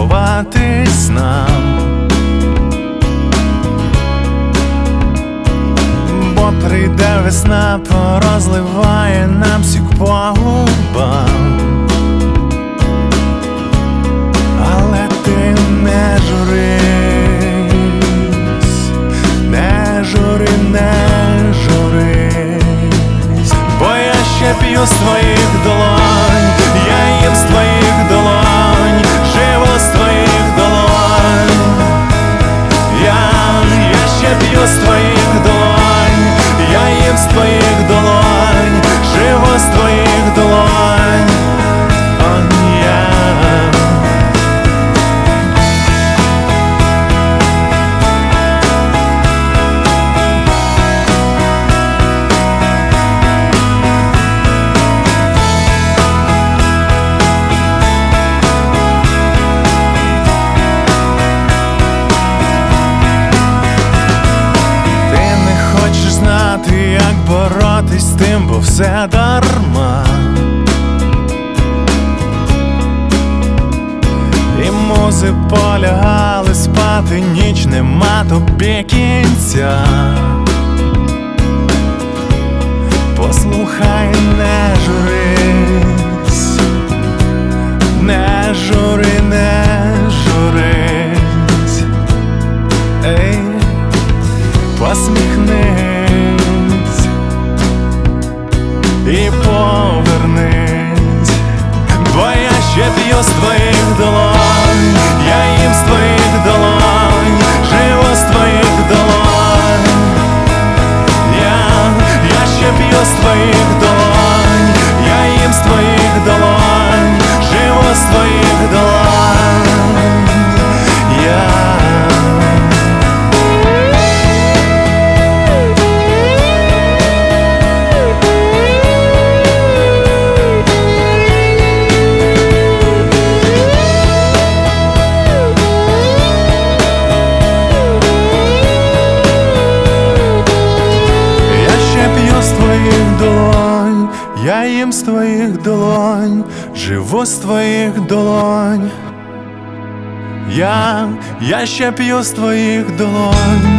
ховатись нам, бо прийде весна, порозливає нам сік по губам. Але ти не журись, не жури, не журись, бо я ще п'ю з твоїх долонь, я їм з твоїх долонь, живу з твоїх долонь. Я ще п'ю з твоїх долонь, я їм з твоїх долонь, живу з твоїх долонь. Як боротись з тим, бо все дарма, і музи полягали спати, ніч нема тобі кінця. Послухай, не журись, не жури, не журись, ей, посміхнись і повернись, бо я ще п'ю з твоїх долонь, я їм з твоїх долонь, живу з твоїх долонь. Я ще п'ю з твоїх долонь, я їм з твоїх долонь, живу з твоїх долонь. Я їм з твоїх долонь, живу з твоїх долонь. Я ще п'ю з твоїх долонь.